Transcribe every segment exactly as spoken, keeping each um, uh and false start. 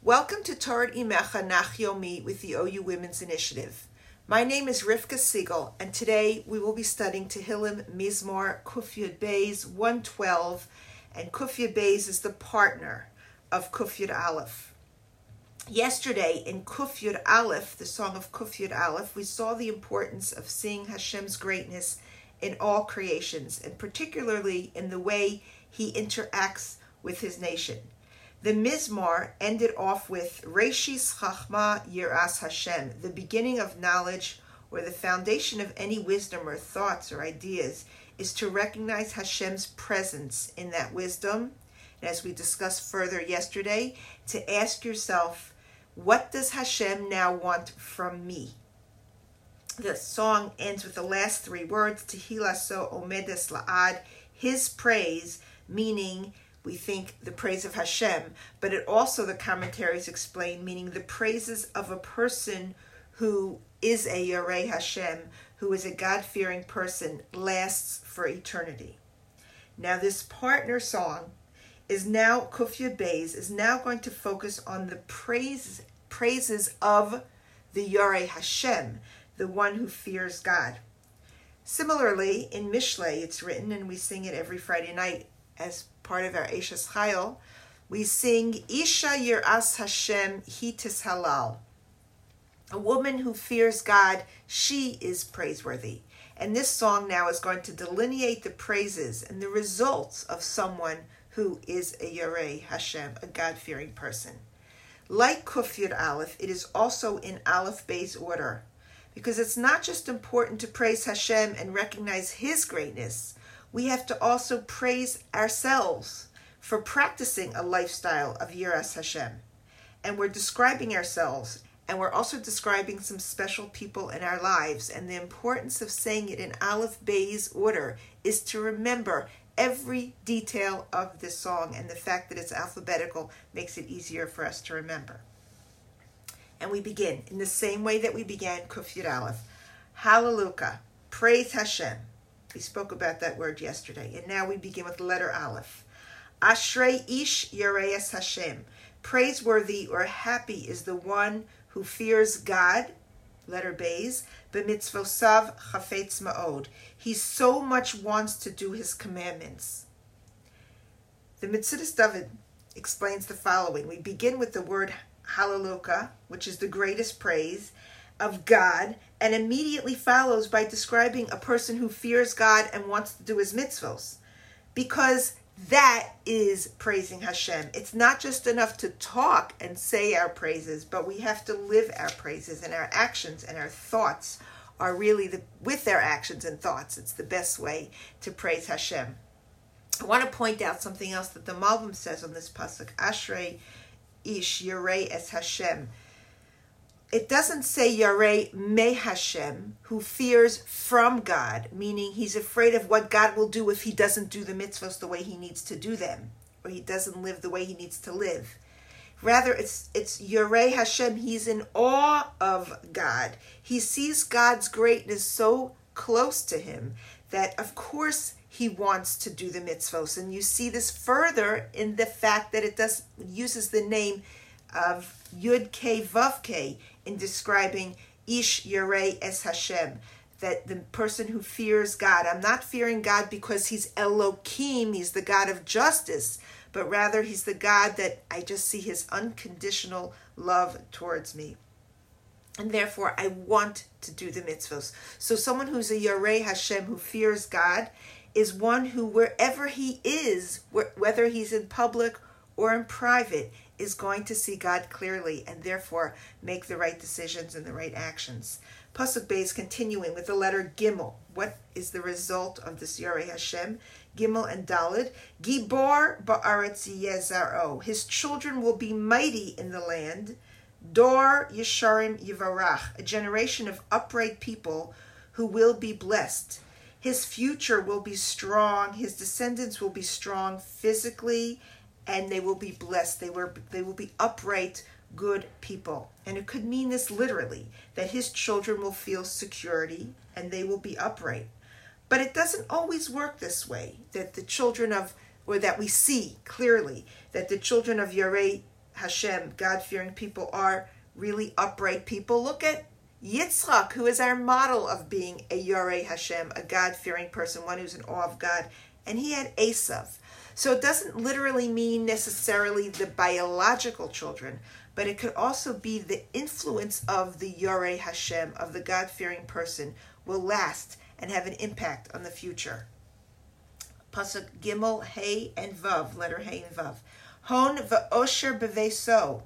Welcome to Torah Imecha Nach Yomi with the O U Women's Initiative. My name is Rivka Siegel, and today we will be studying Tehillim Mizmor Kuf Yud Beis one twelve, and Kuf Yud Beis is the partner of Kuf Yud Aleph. Yesterday in Kuf Yud Aleph, the song of Kuf Yud Aleph, we saw the importance of seeing Hashem's greatness in all creations, and particularly in the way He interacts with His nation. The Mizmor ended off with Reishis Chachma Yiras Hashem, the beginning of knowledge, or the foundation of any wisdom or thoughts or ideas, is to recognize Hashem's presence in that wisdom. And as we discussed further yesterday, to ask yourself, what does Hashem now want from me? The song ends with the last three words, Tehilaso Omedes La'ad, His praise, meaning we think the praise of Hashem, but it also, the commentaries explain, meaning the praises of a person who is a Yarei Hashem, who is a God-fearing person, lasts for eternity. Now this partner song is now, Kuf Yud Beis, is now going to focus on the praise, praises of the Yarei Hashem, the one who fears God. Similarly, in Mishlei, it's written, and we sing it every Friday night as part of our Eishes Chayil, we sing Isha Yiras Hashem Hitis Halal. A woman who fears God, she is praiseworthy. And this song now is going to delineate the praises and the results of someone who is a Yarei Hashem, a God-fearing person. Like Kuf Yud Aleph, it is also in Aleph Beis order, because it's not just important to praise Hashem and recognize His greatness. We have to also praise ourselves for practicing a lifestyle of Yiras Hashem. And we're describing ourselves, and we're also describing some special people in our lives. And the importance of saying it in Aleph Beis order is to remember every detail of this song, and the fact that it's alphabetical makes it easier for us to remember. And we begin in the same way that we began Kuf Yud Aleph. Hallelujah, praise Hashem. We spoke about that word yesterday. And now we begin with the letter Aleph. Ashrei ish yareis Hashem. Praiseworthy or happy is the one who fears God, letter Beis, b'mitzvosav chafetz ma'od. He so much wants to do His commandments. The Metzudas David explains the following. We begin with the word Hallelujah, which is the greatest praise of God, and immediately follows by describing a person who fears God and wants to do His mitzvos, because that is praising Hashem. It's not just enough to talk and say our praises, but we have to live our praises, and our actions and our thoughts are really the, with our actions and thoughts. It's the best way to praise Hashem. I want to point out something else that the Malbim says on this pasuk, Ashrei ish yarei es Hashem. It doesn't say Yarei me Hashem, who fears from God, meaning he's afraid of what God will do if he doesn't do the mitzvahs the way he needs to do them, or he doesn't live the way he needs to live. Rather, it's it's Yarei Hashem. He's in awe of God. He sees God's greatness so close to him that, of course, he wants to do the mitzvahs. And you see this further in the fact that it does uses the name of Yud Kei Vav Kei in describing Ish Yarei Es Hashem, that the person who fears God. I'm not fearing God because He's Elohim, He's the God of justice, but rather He's the God that I just see His unconditional love towards me. And therefore, I want to do the mitzvos. So someone who's a Yarei Hashem, who fears God, is one who, wherever he is, whether he's in public or in private, is going to see God clearly and therefore make the right decisions and the right actions. Pasuk Beis, continuing with the letter Gimel. What is the result of this Yarei Hashem? Gimel and Daled. Gibor ba'aretz yezaro. His children will be mighty in the land. Dor Yesharim Yivarach. A generation of upright people who will be blessed. His future will be strong. His descendants will be strong physically, and they will be blessed. They were they will be upright, good people. And it could mean this literally, that his children will feel security and they will be upright. But it doesn't always work this way, that the children of, or that we see clearly, that the children of Yarei Hashem, God-fearing people, are really upright people. Look at Yitzchak, who is our model of being a Yorei Hashem, a God-fearing person, one who's in awe of God. And he had Esav. So it doesn't literally mean necessarily the biological children, but it could also be the influence of the Yorei Hashem, of the God-fearing person, will last and have an impact on the future. Pasuk Gimel, Hey, and Vav, letter Hey and Vav. Hon v'osher beveso,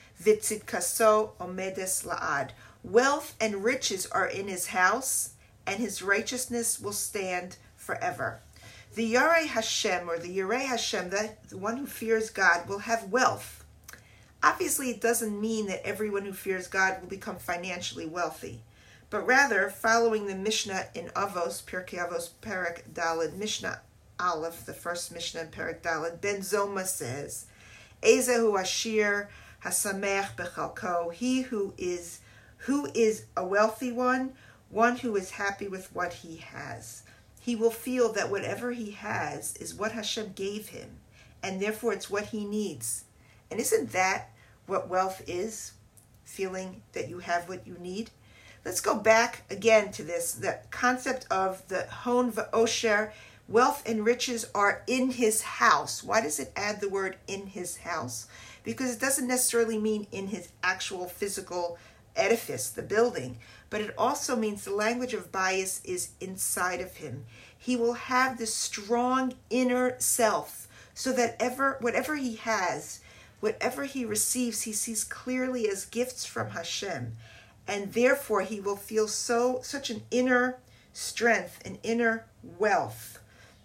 v'tzidkaso omedes la'ad. Wealth and riches are in his house, and his righteousness will stand forever. The Yorei Hashem, or the Yorei Hashem, the, the one who fears God, will have wealth. Obviously, it doesn't mean that everyone who fears God will become financially wealthy, but rather, following the Mishnah in Avos, Pirkei Avos, Perek Daled, Mishnah Aleph, the first Mishnah in Perek Daled, Ben Zoma says, Ezehu Ashir Hasamech Bechalko, he who is who is a wealthy one, one who is happy with what he has. He will feel that whatever he has is what Hashem gave him, and therefore it's what he needs. And isn't that what wealth is? Feeling that you have what you need? Let's go back again to this, the concept of the hon v'osher, wealth and riches are in his house. Why does it add the word in his house? Because it doesn't necessarily mean in his actual physical edifice, the building, but it also means the language of bias is inside of him. He will have this strong inner self, so that ever, whatever he has, whatever he receives, he sees clearly as gifts from Hashem, and therefore he will feel so such an inner strength, an inner wealth.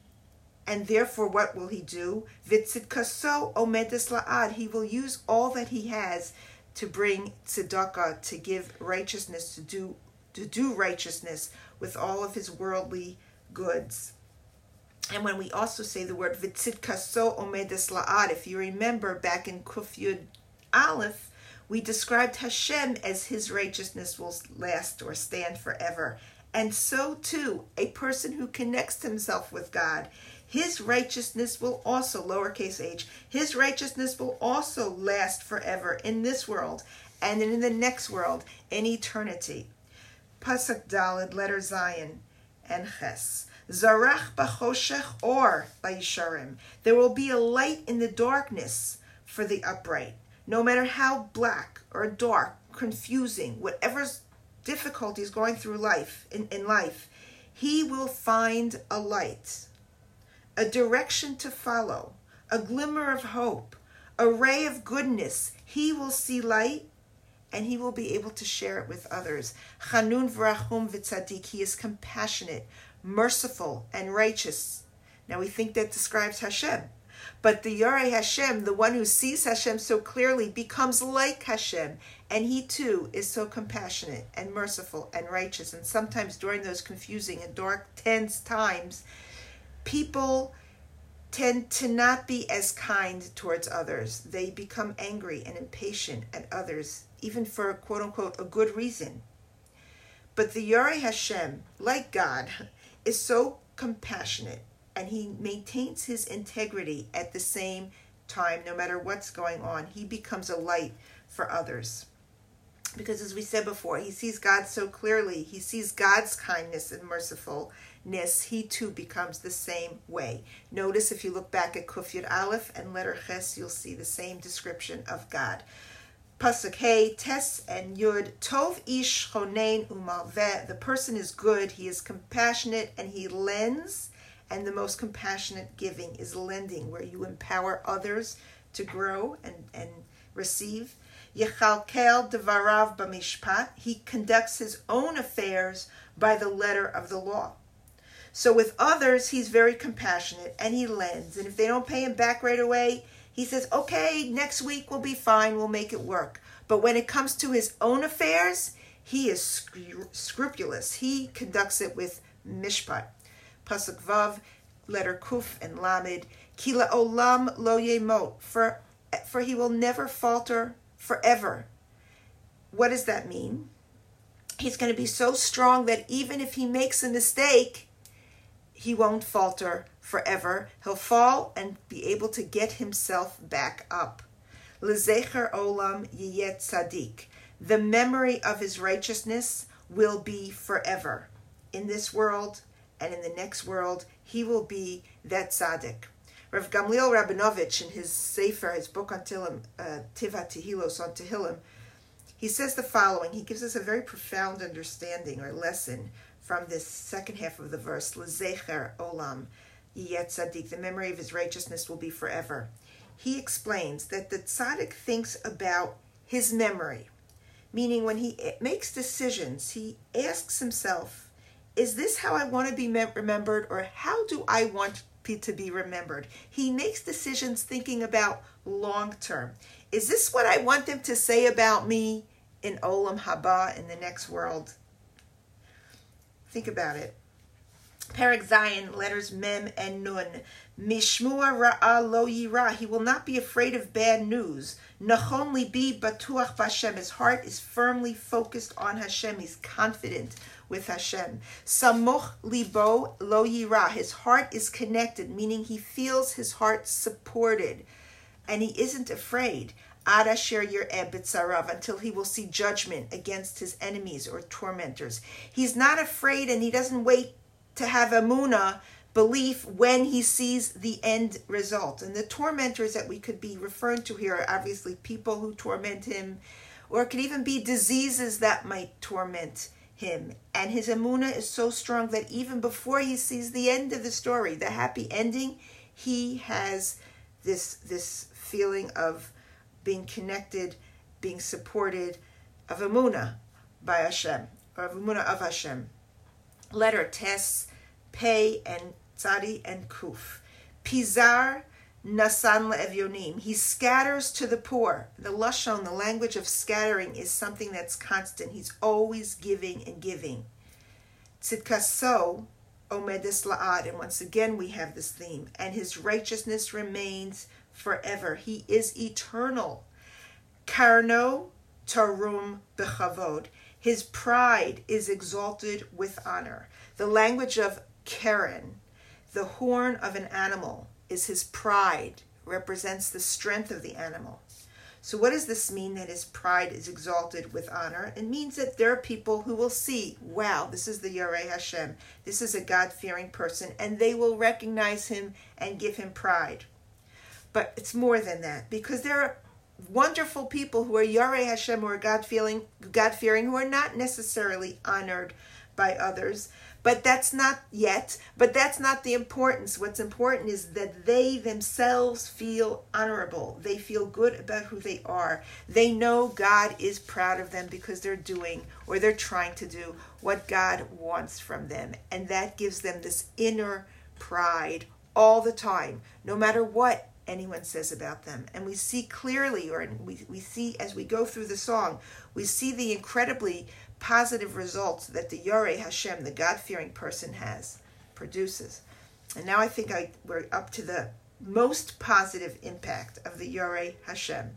And therefore, what will he do? V'tzidkaso omedes la'ad. He will use all that he has to bring tzedakah, to give righteousness, to do to do righteousness with all of his worldly goods. And when we also say the word v'tzidkaso omedes la'ad, if you remember back in Kuf Yud Aleph, we described Hashem as his righteousness will last or stand forever. And so too, a person who connects himself with God, his righteousness will also, lowercase h, his righteousness will also last forever in this world and in the next world, in eternity. Pasuk Daled, letter Zion and Ches. Zarach b'choshech or la'yisharim. There will be a light in the darkness for the upright. No matter how black or dark, confusing, whatever difficulties going through life, in, in life, he will find a light, a direction to follow, a glimmer of hope, a ray of goodness. He will see light, and he will be able to share it with others. Chanun v'rachum v'tzadik. He is compassionate, merciful, and righteous. Now we think that describes Hashem. But the Yorei Hashem, the one who sees Hashem so clearly, becomes like Hashem. And he too is so compassionate and merciful and righteous. And sometimes during those confusing and dark, tense times, people tend to not be as kind towards others. They become angry and impatient at others, even for quote unquote a good reason. But the Yorei Hashem, like God, is so compassionate, and he maintains his integrity at the same time, no matter what's going on. He becomes a light for others. Because as we said before, he sees God so clearly. He sees God's kindness and mercifulness. He too becomes the same way. Notice if you look back at Kuf Yud Aleph and letter Ches, you'll see the same description of God. Pasuk Hey, Tes and Yud, Tov ish chonein umalveh. The person is good, he is compassionate, and he lends. And the most compassionate giving is lending, where you empower others to grow and, and receive. Yechalkel devarav b'mishpat. He conducts his own affairs by the letter of the law. So with others, he's very compassionate and he lends. And if they don't pay him back right away, he says, okay, next week will be fine, we'll make it work. But when it comes to his own affairs, he is scru- scrupulous. He conducts it with mishpat. Pasuk Vav, letter Kuf and Lamed, Ki la'olam lo yemot, for for he will never falter forever. What does that mean? He's going to be so strong that even if he makes a mistake, he won't falter forever. He'll fall and be able to get himself back up. L'zecher olam yiyet tzadik. The memory of his righteousness will be forever. In this world and in the next world, he will be that tzaddik. Rav Gamliel Rabinovich, in his Sefer, his book on Tehillim, uh, Tiva Tehilos on Tehillim, he says the following. He gives us a very profound understanding or lesson from this second half of the verse. L'zecher olam yiyet tzadik. The memory of his righteousness will be forever. He explains that the tzaddik thinks about his memory, meaning when he makes decisions, he asks himself, is this how I want to be remembered, or how do I want to be remembered? He makes decisions thinking about long term. Is this what I want them to say about me in Olam Haba, in the next world? Think about it. Perek Zayin, letters Mem and Nun. Mishmua ra'a lo yira. He will not be afraid of bad news. Nachon libi batuach b'Hashem. His heart is firmly focused on Hashem. He's confident with Hashem. Samoch libo lo yira. His heart is connected, meaning he feels his heart supported, and he isn't afraid. Ad asher yir'eh b'tzarav, until he will see judgment against his enemies or tormentors. He's not afraid, and he doesn't wait to have emunah, belief, when he sees the end result. And the tormentors that we could be referring to here are obviously people who torment him, or it could even be diseases that might torment him. And his emunah is so strong that even before he sees the end of the story, the happy ending, he has this this feeling of being connected, being supported, of emunah by Hashem, or of emunah of Hashem. Letter Tes, Pei, and Tzadi, and Kuf. Pizar nasan le'evyonim. He scatters to the poor. The lashon, the language of scattering, is something that's constant. He's always giving and giving. Tzidkaso omedes la'ad. And once again we have this theme. And his righteousness remains forever. He is eternal. Karno tarum bechavod. His pride is exalted with honor. The language of Karen, the horn of an animal, is his pride, represents the strength of the animal. So what does this mean, that his pride is exalted with honor? It means that there are people who will see, wow, this is the Yarei Hashem. This is a God-fearing person, and they will recognize him and give him pride. But it's more than that, because there are wonderful people who are Yarei Hashem, who are God-fearing, God-fearing, who are not necessarily honored by others. But that's not yet, but that's not the importance. What's important is that they themselves feel honorable. They feel good about who they are. They know God is proud of them because they're doing, or they're trying to do, what God wants from them. And that gives them this inner pride all the time, no matter what anyone says about them. And we see clearly, or we, we see as we go through the song, we see the incredibly positive results that the Yarei Hashem, the God-fearing person, has, produces. And now I think I, we're up to the most positive impact of the Yarei Hashem.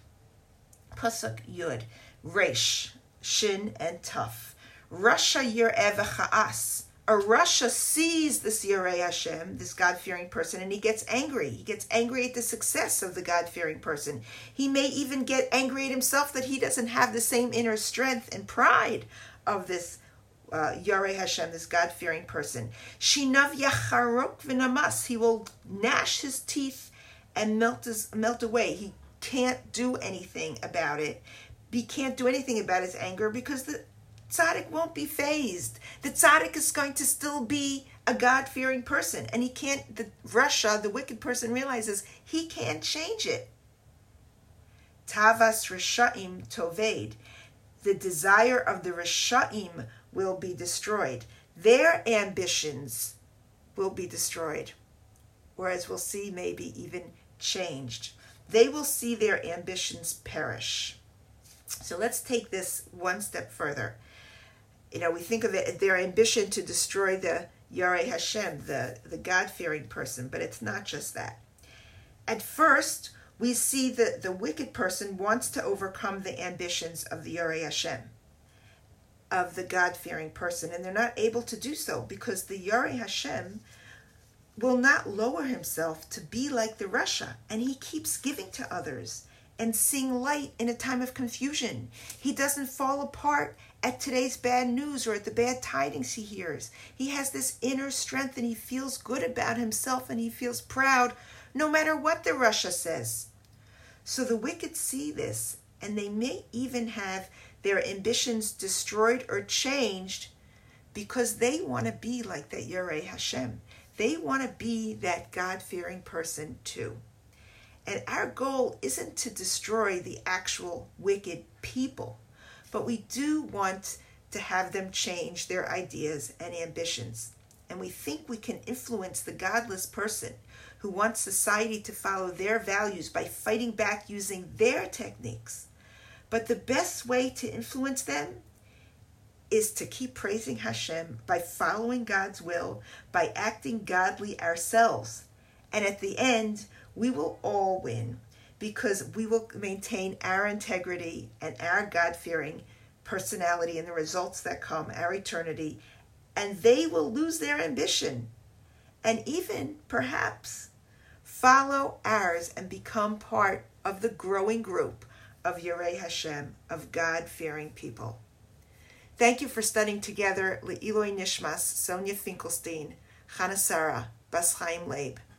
Pasuk Yud, Resh, Shin, and Tuf. Rasha Yir'eh v'cha'as. A Rasha sees this Yarei Hashem, this God-fearing person, and he gets angry. He gets angry at the success of the God-fearing person. He may even get angry at himself that he doesn't have the same inner strength and pride of this uh, Yarei Hashem, this God-fearing person. Shinav yacharok v'namas. He will gnash his teeth and melt his, melt away. He can't do anything about it. He can't do anything about his anger because the tzaddik won't be fazed. The tzaddik is going to still be a God-fearing person, and he can't, the Rasha, the wicked person, realizes he can't change it. Tavas Rishaim Toved. The desire of the Rishaim will be destroyed. Their ambitions will be destroyed, or as we'll see, maybe even changed. They will see their ambitions perish. So let's take this one step further. You know, we think of it, their ambition to destroy the Yarei Hashem, the, the God-fearing person, but it's not just that. At first, we see that the wicked person wants to overcome the ambitions of the Yarei Hashem, of the God-fearing person, and they're not able to do so because the Yarei Hashem will not lower himself to be like the Rasha, and he keeps giving to others, and seeing light in a time of confusion. He doesn't fall apart at today's bad news or at the bad tidings he hears. He has this inner strength and he feels good about himself and he feels proud no matter what the Rasha says. So the wicked see this, and they may even have their ambitions destroyed or changed because they want to be like that Yireh Hashem. They want to be that God-fearing person too. And our goal isn't to destroy the actual wicked people, but we do want to have them change their ideas and ambitions. And we think we can influence the godless person who wants society to follow their values by fighting back using their techniques. But the best way to influence them is to keep praising Hashem by following God's will, by acting godly ourselves. And at the end, we will all win because we will maintain our integrity and our God-fearing personality and the results that come, our eternity, and they will lose their ambition and even perhaps follow ours and become part of the growing group of Yireh Hashem, of God-fearing people. Thank you for studying together Le'iloi Nishmas, Sonia Finkelstein, Chana Sarah, Bas Chaim Leib.